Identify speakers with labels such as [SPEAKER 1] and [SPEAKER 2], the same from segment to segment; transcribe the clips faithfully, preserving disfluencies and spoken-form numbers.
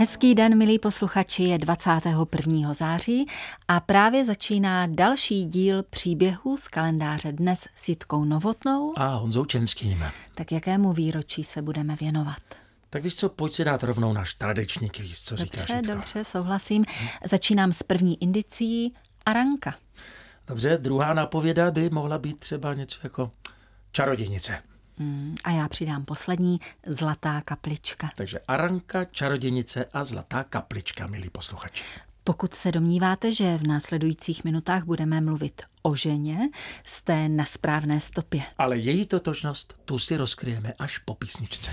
[SPEAKER 1] Hezký den, milí posluchači, je dvacátého prvního září a právě začíná další díl příběhů z kalendáře Dnes s Jitkou Novotnou
[SPEAKER 2] a Honzou Čenským.
[SPEAKER 1] Tak jakému výročí se budeme věnovat?
[SPEAKER 2] Tak víš co, pojď si dát rovnou náš tradiční kvíz, co
[SPEAKER 1] dobře,
[SPEAKER 2] říkáš, Jitko?
[SPEAKER 1] Dobře, souhlasím. Začínám s první indicií Aranka.
[SPEAKER 2] Dobře, druhá nápověda by mohla být třeba něco jako čarodějnice.
[SPEAKER 1] Hmm, a já přidám poslední, Zlatá kaplička.
[SPEAKER 2] Takže Aranka, čarodějnice a Zlatá kaplička, milí posluchači.
[SPEAKER 1] Pokud se domníváte, že v následujících minutách budeme mluvit o ženě, jste na správné stopě.
[SPEAKER 2] Ale její totožnost tu si rozkryjeme až po písničce.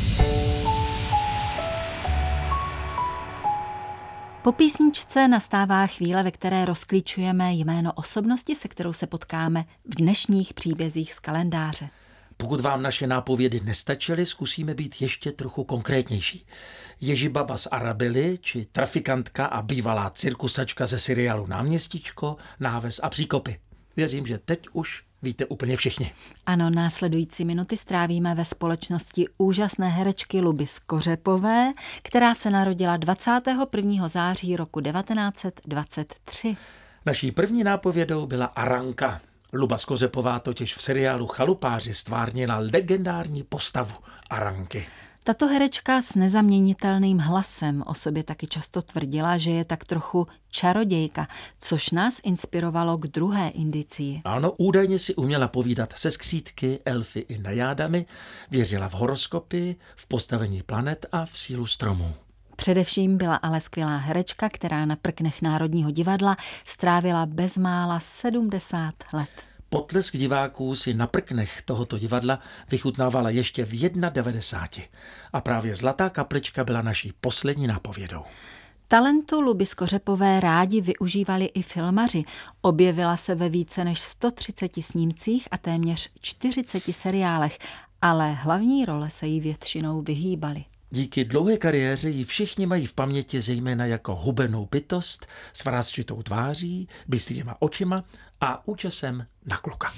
[SPEAKER 1] Po písničce nastává chvíle, ve které rozklíčujeme jméno osobnosti, se kterou se potkáme v dnešních příbězích z kalendáře.
[SPEAKER 2] Pokud vám naše nápovědy nestačily, zkusíme být ještě trochu konkrétnější. Ježibaba z Arabely, či trafikantka a bývalá cirkusačka ze seriálu Náměstíčko, Náves a příkopy. Věřím, že teď už víte úplně všichni.
[SPEAKER 1] Ano, následující minuty strávíme ve společnosti úžasné herečky Luby Skořepové, která se narodila dvacátého prvního září roku devatenáct set dvacet tři.
[SPEAKER 2] Naší první nápovědou byla Aranka. Luba Skořepová totiž v seriálu Chalupáři stvárnila legendární postavu Aranky.
[SPEAKER 1] Tato herečka s nezaměnitelným hlasem o sobě taky často tvrdila, že je tak trochu čarodějka, což nás inspirovalo k druhé indicii.
[SPEAKER 2] Ano, údajně si uměla povídat se skřítky, elfy i najádami, věřila v horoskopy, v postavení planet a v sílu stromů.
[SPEAKER 1] Především byla ale skvělá herečka, která na prknech Národního divadla strávila bezmála sedmdesát let.
[SPEAKER 2] Potlesk diváků si na prknech tohoto divadla vychutnávala ještě v devadesát jedna. A právě Zlatá kaplička byla naší poslední nápovědou.
[SPEAKER 1] Talentu Luby Skořepové rádi využívali i filmaři. Objevila se ve více než sto třiceti snímcích a téměř čtyřiceti seriálech, ale hlavní role se jí většinou vyhýbaly.
[SPEAKER 2] Díky dlouhé kariéře ji všichni mají v paměti zejména jako hubenou bytost s vrásčitou tváří, bystrýma očima a účesem na kluka.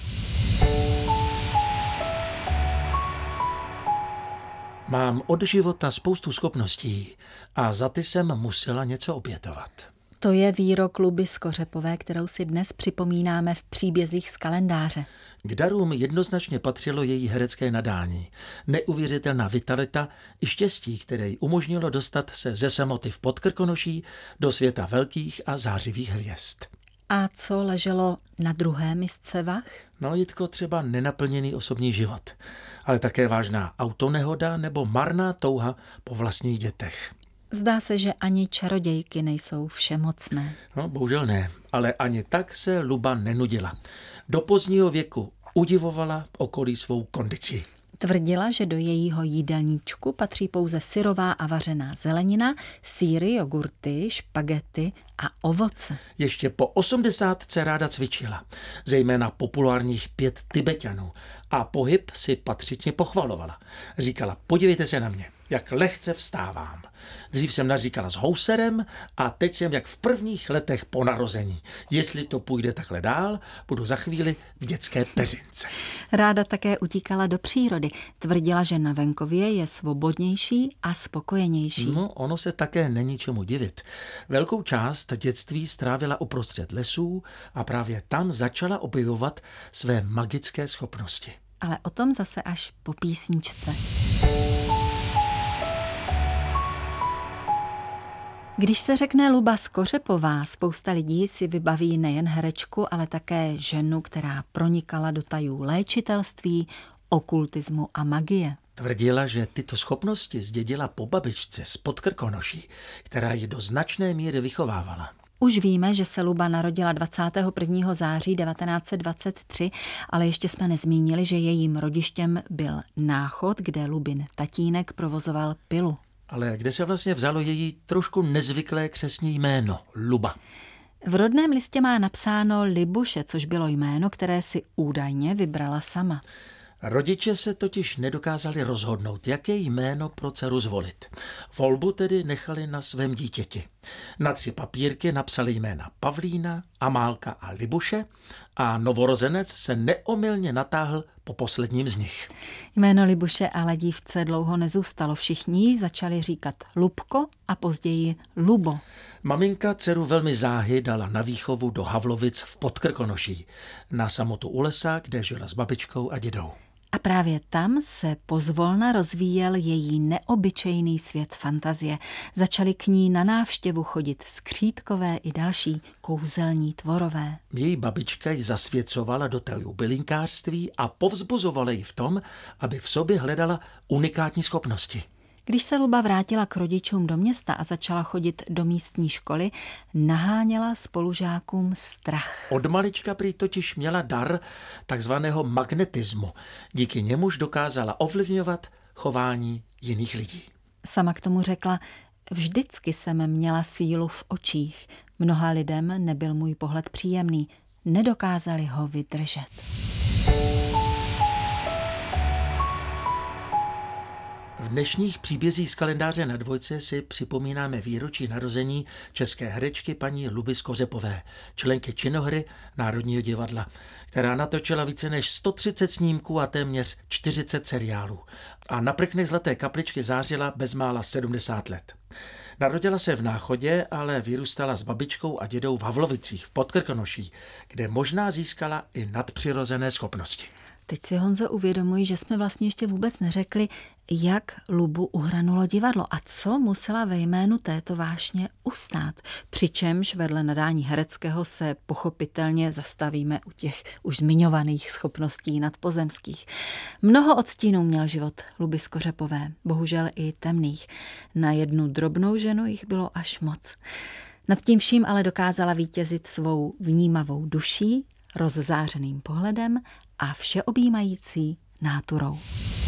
[SPEAKER 2] Mám od života spoustu schopností a za ty jsem musela něco obětovat.
[SPEAKER 1] To je výrok Luby Skořepové, kterou si dnes připomínáme v příbězích z kalendáře.
[SPEAKER 2] K darům jednoznačně patřilo její herecké nadání, neuvěřitelná vitalita i štěstí, které jí umožnilo dostat se ze samoty v Podkrkonoší do světa velkých a zářivých hvězd.
[SPEAKER 1] A co leželo na druhé misce vah?
[SPEAKER 2] No, Jitko, třeba nenaplněný osobní život, ale také vážná autonehoda nebo marná touha po vlastních dětech.
[SPEAKER 1] Zdá se, že ani čarodějky nejsou všemocné.
[SPEAKER 2] No, bohužel ne, ale ani tak se Luba nenudila. Do pozdního věku udivovala okolí svou kondicí.
[SPEAKER 1] Tvrdila, že do jejího jídelníčku patří pouze syrová a vařená zelenina, sýry, jogurty, špagety a ovoce.
[SPEAKER 2] Ještě po osmdesátce ráda cvičila, zejména populárních pět Tibeťanů, a pohyb si patřičně pochvalovala. Říkala, podívejte se na mě, jak lehce vstávám. Dřív jsem naříkala s houserem a teď jsem jak v prvních letech po narození. Jestli to půjde takhle dál, budu za chvíli v dětské peřince.
[SPEAKER 1] Ráda také utíkala do přírody. Tvrdila, že na venkově je svobodnější a spokojenější.
[SPEAKER 2] No, ono se také není čemu divit. Velkou část dětství strávila uprostřed lesů a právě tam začala objevovat své magické schopnosti.
[SPEAKER 1] Ale o tom zase až po písničce. Když se řekne Luba Skořepová, spousta lidí si vybaví nejen herečku, ale také ženu, která pronikala do tajů léčitelství, okultismu a magie.
[SPEAKER 2] Tvrdila, že tyto schopnosti zdědila po babičce z Podkrkonoší, která ji do značné míry vychovávala.
[SPEAKER 1] Už víme, že se Luba narodila dvacátého prvního září devatenáct set dvacet tři, ale ještě jsme nezmínili, že jejím rodištěm byl Náchod, kde Lubin tatínek provozoval pilu.
[SPEAKER 2] Ale kde se vlastně vzalo její trošku nezvyklé křestní jméno, Luba?
[SPEAKER 1] V rodném listě má napsáno Libuše, což bylo jméno, které si údajně vybrala sama.
[SPEAKER 2] Rodiče se totiž nedokázali rozhodnout, jaké jméno pro dceru zvolit. Volbu tedy nechali na svém dítěti. Na tři papírky napsali jména Pavlína, Amálka a Libuše a novorozenec se neomylně natáhl po posledním z nich.
[SPEAKER 1] Jméno Libuše ale dívce dlouho nezůstalo. Všichni jí začali říkat Lubko a později Lubo.
[SPEAKER 2] Maminka dceru velmi záhy dala na výchovu do Havlovic v Podkrkonoší, na samotu u lesa, kde žila s babičkou a dědou.
[SPEAKER 1] A právě tam se pozvolna rozvíjel její neobyčejný svět fantazie. Začaly k ní na návštěvu chodit skřítkové i další kouzelní tvorové.
[SPEAKER 2] Její babička ji zasvěcovala do toho bylinkářství a povzbuzovala ji v tom, aby v sobě hledala unikátní schopnosti.
[SPEAKER 1] Když se Luba vrátila k rodičům do města a začala chodit do místní školy, naháněla spolužákům strach.
[SPEAKER 2] Od malička prý totiž měla dar takzvaného magnetismu. Díky němuž dokázala ovlivňovat chování jiných lidí.
[SPEAKER 1] Sama k tomu řekla, vždycky jsem měla sílu v očích. Mnoha lidem nebyl můj pohled příjemný. Nedokázali ho vydržet.
[SPEAKER 2] V dnešních příbězích z kalendáře na dvojce si připomínáme výročí narození české herečky paní Luby Skořepové, členky činohry Národního divadla, která natočila více než sto třicet snímků a téměř čtyřicet seriálů a na prknech Zlaté kapličky zářila bezmála sedmdesát let. Narodila se v Náchodě, ale vyrůstala s babičkou a dědou v Havlovicích v Podkrkonoší, kde možná získala i nadpřirozené schopnosti.
[SPEAKER 1] Teď si, Honzo, uvědomuji, že jsme vlastně ještě vůbec neřekli, jak Lubu uhranulo divadlo a co musela ve jménu této vášně ustát. Přičemž vedle nadání hereckého se pochopitelně zastavíme u těch už zmiňovaných schopností nadpozemských. Mnoho odstínů měl život Luby Skořepové, bohužel i temných. Na jednu drobnou ženu jich bylo až moc. Nad tím vším ale dokázala vítězit svou vnímavou duší, rozzářeným pohledem a všeobjímající náturou.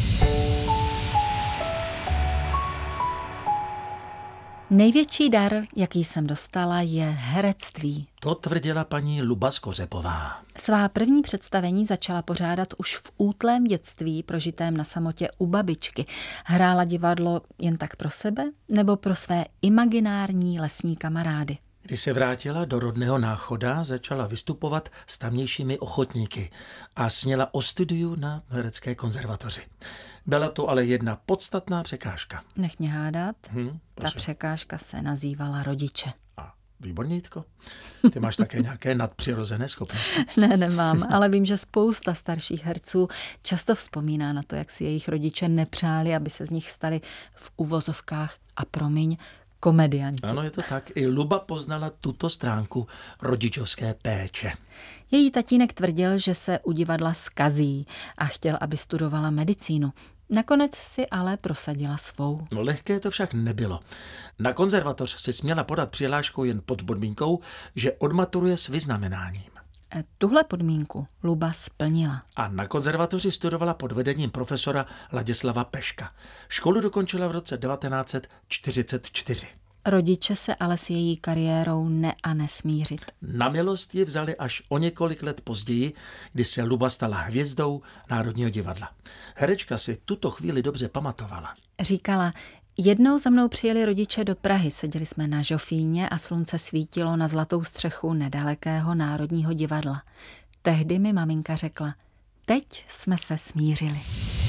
[SPEAKER 1] Největší dar, jaký jsem dostala, je herectví.
[SPEAKER 2] To tvrdila paní Luba Skořepová.
[SPEAKER 1] Svá první představení začala pořádat už v útlém dětství, prožitém na samotě u babičky. Hrála divadlo jen tak pro sebe nebo pro své imaginární lesní kamarády.
[SPEAKER 2] Když se vrátila do rodného Náchoda, začala vystupovat s tamnějšími ochotníky a sněla o studiu na herecké konzervatoři. Byla to ale jedna podstatná překážka.
[SPEAKER 1] Nech mě hádat,
[SPEAKER 2] Hmm,
[SPEAKER 1] ta překážka se nazývala rodiče.
[SPEAKER 2] A výborně, Jitko. Ty máš také nějaké nadpřirozené schopnosti.
[SPEAKER 1] Ne, nemám, ale vím, že spousta starších herců často vzpomíná na to, jak si jejich rodiče nepřáli, aby se z nich stali v uvozovkách a promiň, komedianti.
[SPEAKER 2] Ano, je to tak. I Luba poznala tuto stránku rodičovské péče.
[SPEAKER 1] Její tatínek tvrdil, že se u divadla zkazí a chtěl, aby studovala medicínu. Nakonec si ale prosadila svou.
[SPEAKER 2] No lehké to však nebylo. Na konzervatoř si směla podat přihlášku jen pod podmínkou, že odmaturuje s vyznamenáním.
[SPEAKER 1] Tuhle podmínku Luba splnila.
[SPEAKER 2] A na konzervatoři studovala pod vedením profesora Ladislava Peška. Školu dokončila v roce devatenáct set čtyřicet čtyři.
[SPEAKER 1] Rodiče se ale s její kariérou ne a nesmířit.
[SPEAKER 2] Na milost ji vzali až o několik let později, kdy se Luba stala hvězdou Národního divadla. Herečka si tuto chvíli dobře pamatovala.
[SPEAKER 1] Říkala, jednou za mnou přijeli rodiče do Prahy, seděli jsme na žofíně a slunce svítilo na zlatou střechu nedalekého Národního divadla. Tehdy mi maminka řekla, teď jsme se smířili.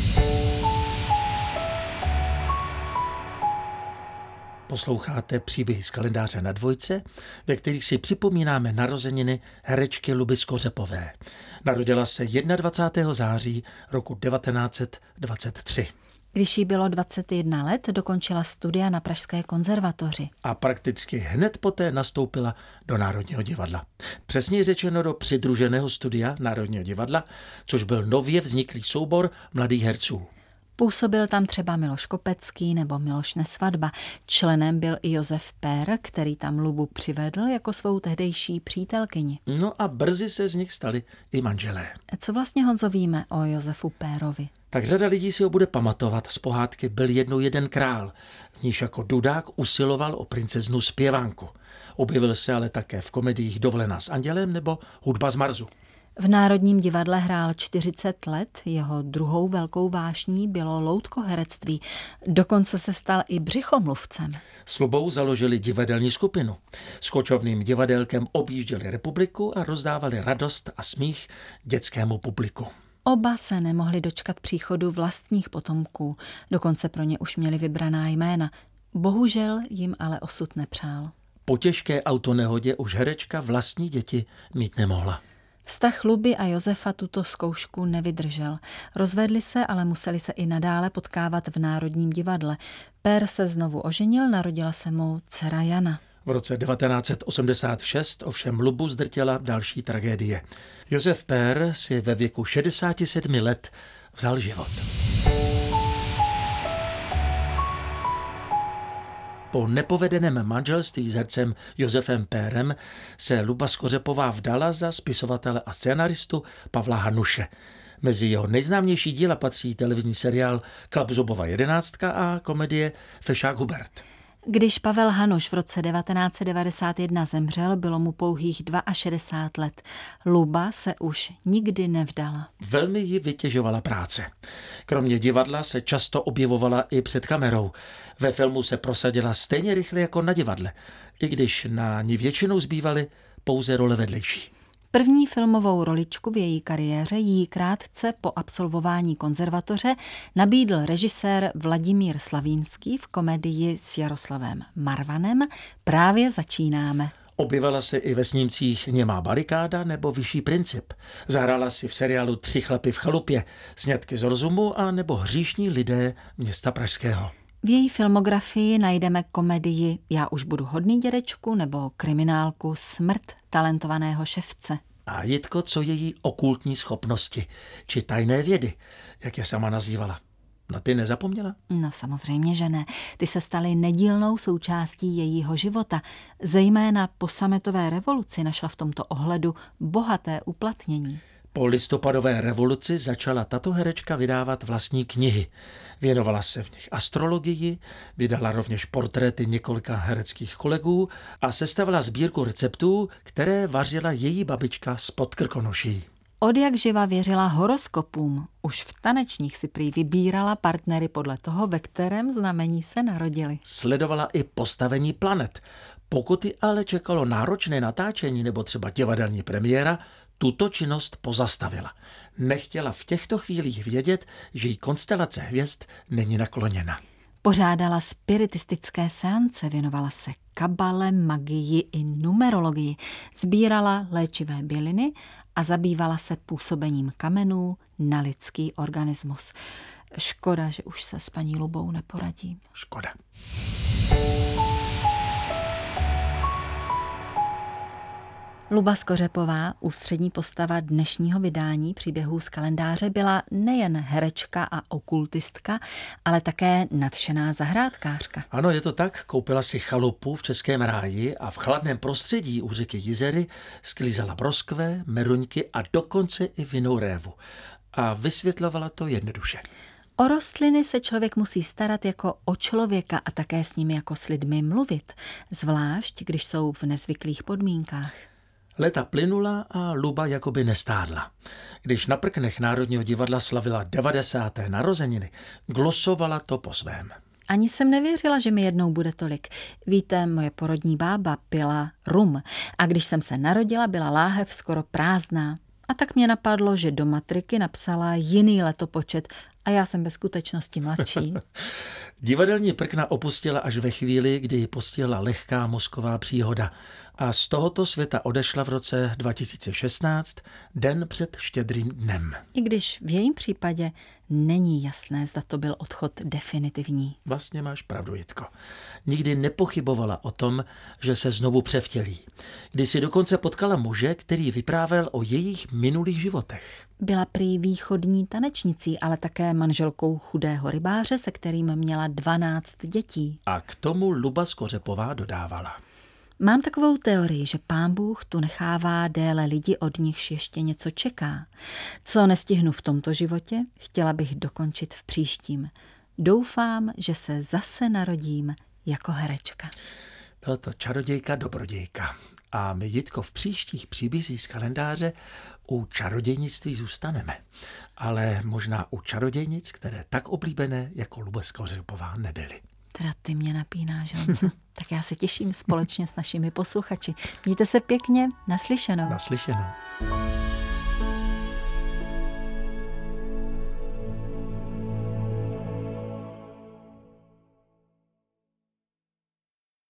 [SPEAKER 2] Posloucháte příběhy z kalendáře na dvojce, ve kterých si připomínáme narozeniny herečky Luby Skořepové. Narodila se dvacátého prvního září roku devatenáct set dvacet tři.
[SPEAKER 1] Když jí bylo dvacet jedna let, dokončila studia na Pražské konzervatoři.
[SPEAKER 2] A prakticky hned poté nastoupila do Národního divadla. Přesněji řečeno do přidruženého studia Národního divadla, což byl nově vzniklý soubor mladých herců.
[SPEAKER 1] Působil tam třeba Miloš Kopecký nebo Miloš Nesvadba. Členem byl i Josef Pér, který tam Lubu přivedl jako svou tehdejší přítelkyni.
[SPEAKER 2] No a brzy se z nich stali i manželé.
[SPEAKER 1] Co vlastně, Honzo, víme o Josefu Pérovi?
[SPEAKER 2] Tak řada lidí si ho bude pamatovat z pohádky Byl jednou jeden král, v níž jako dudák usiloval o princeznu zpěvánku. Objevil se ale také v komediích Dovolená s andělem nebo Hudba z Marsu.
[SPEAKER 1] V Národním divadle hrál čtyřicet let, jeho druhou velkou vášní bylo loutkoherectví. Dokonce se stal i břichomluvcem.
[SPEAKER 2] S Lubou založili divadelní skupinu. S kočovným divadelkem objížděli republiku a rozdávali radost a smích dětskému publiku.
[SPEAKER 1] Oba se nemohli dočkat příchodu vlastních potomků, dokonce pro ně už měli vybraná jména. Bohužel jim ale osud nepřál.
[SPEAKER 2] Po těžké autonehodě už herečka vlastní děti mít nemohla.
[SPEAKER 1] Vztah Luby a Josefa tuto zkoušku nevydržel. Rozvedli se, ale museli se i nadále potkávat v Národním divadle. Pér se znovu oženil, narodila se mu dcera Jana.
[SPEAKER 2] V roce devatenáct set osmdesát šest ovšem Lubu zdrtěla další tragédie. Josef Pér si ve věku šedesáti sedmi let vzal život. Po nepovedeném manželství s hercem Josefem Pérem se Luba Skořepová vdala za spisovatele a scénaristu Pavla Hanuše. Mezi jeho nejznámější díla patří televizní seriál Klapzubova jedenáctka a komedie Fešák Hubert.
[SPEAKER 1] Když Pavel Hanuš v roce devatenáct set devadesát jedna zemřel, bylo mu pouhých šedesát dva let. Luba se už nikdy nevdala.
[SPEAKER 2] Velmi ji vytěžovala práce. Kromě divadla se často objevovala i před kamerou. Ve filmu se prosadila stejně rychle jako na divadle, i když na ní většinou zbývaly pouze role vedlejší.
[SPEAKER 1] První filmovou roličku v její kariéře jí krátce po absolvování konzervatoře nabídl režisér Vladimír Slavínský v komedii s Jaroslavem Marvanem Právě začínáme.
[SPEAKER 2] Objevila se i ve snímcích Němá barikáda nebo Vyšší princip. Zahrála si v seriálu Tři chlapy v chalupě, Sňatky z rozumu a nebo Hříšní lidé města pražského.
[SPEAKER 1] V její filmografii najdeme komedii Já už budu hodný dědečku nebo kriminálku Smrt talentovaného ševce.
[SPEAKER 2] A Jitko, co její okultní schopnosti, či tajné vědy, jak je sama nazývala. Na ty nezapomněla?
[SPEAKER 1] No samozřejmě, že ne. Ty se staly nedílnou součástí jejího života. Zejména po sametové revoluci našla v tomto ohledu bohaté uplatnění.
[SPEAKER 2] Po listopadové revoluci začala tato herečka vydávat vlastní knihy. Věnovala se v nich astrologii, vydala rovněž portréty několika hereckých kolegů a sestavila sbírku receptů, které vařila její babička z Podkrkonoší.
[SPEAKER 1] Od jak živa věřila horoskopům. Už v tanečních si prý vybírala partnery podle toho, ve kterém znamení se narodili.
[SPEAKER 2] Sledovala i postavení planet. Pokud ji ale čekalo náročné natáčení nebo třeba divadelní premiéra, tuto činnost pozastavila. Nechtěla v těchto chvílích vědět, že jí konstelace hvězd není nakloněna.
[SPEAKER 1] Pořádala spiritistické seance, věnovala se kabale, magii i numerologii, sbírala léčivé byliny a zabývala se působením kamenů na lidský organismus. Škoda, že už se s paní Lubou neporadím.
[SPEAKER 2] Škoda.
[SPEAKER 1] Luba Skořepová, ústřední postava dnešního vydání Příběhů z kalendáře, byla nejen herečka a okultistka, ale také nadšená zahrádkářka.
[SPEAKER 2] Ano, je to tak. Koupila si chalupu v Českém ráji a v chladném prostředí u řeky Jizery sklízela broskve, meruňky a dokonce i vinnou révu. A vysvětlovala to jednoduše.
[SPEAKER 1] O rostliny se člověk musí starat jako o člověka a také s nimi jako s lidmi mluvit, zvlášť když jsou v nezvyklých podmínkách.
[SPEAKER 2] Léta plynula a Luba jakoby nestárla. Když na prknech Národního divadla slavila devadesáté narozeniny, glosovala to po svém.
[SPEAKER 1] Ani jsem nevěřila, že mi jednou bude tolik. Víte, moje porodní bába pila rum a když jsem se narodila, byla láhev skoro prázdná. A tak mě napadlo, že do matriky napsala jiný letopočet a já jsem ve skutečnosti mladší.
[SPEAKER 2] Divadelní prkna opustila až ve chvíli, kdy ji postihla lehká mozková příhoda a z tohoto světa odešla v roce dva tisíce šestnáct, den před Štědrým dnem.
[SPEAKER 1] I když v jejím případě není jasné, zda to byl odchod definitivní.
[SPEAKER 2] Vlastně máš pravdu, Jitko. Nikdy nepochybovala o tom, že se znovu převtělí. Když si dokonce potkala muže, který vyprávěl o jejich minulých životech.
[SPEAKER 1] Byla prý východní tanečnicí, ale také manželkou chudého rybáře, se kterým měla dvanáct dětí.
[SPEAKER 2] A k tomu Luba Skořepová dodávala.
[SPEAKER 1] Mám takovou teorii, že Pán Bůh tu nechává déle lidi, od nichž ještě něco čeká. Co nestihnu v tomto životě, chtěla bych dokončit v příštím. Doufám, že se zase narodím jako herečka.
[SPEAKER 2] Byla to čarodějka, dobrodějka. A my, Jitko, v příštích příbězích z kalendáře u čarodějnictví zůstaneme. Ale možná u čarodějnic, které tak oblíbené jako Luba Skořepová nebyly.
[SPEAKER 1] Teda ty mě napínáš, Honzo. Tak já se těším společně s našimi posluchači. Mějte se pěkně, naslyšenou.
[SPEAKER 2] Naslyšenou.